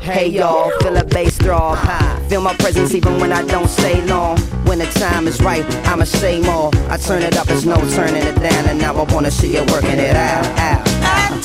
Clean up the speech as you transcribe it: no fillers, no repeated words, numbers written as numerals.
Hey y'all, feel a bass throb. Feel my presence even when I don't stay long. When the time is right, I'ma say more. I turn it up, there's no turning it down. And now I wanna see you working it out.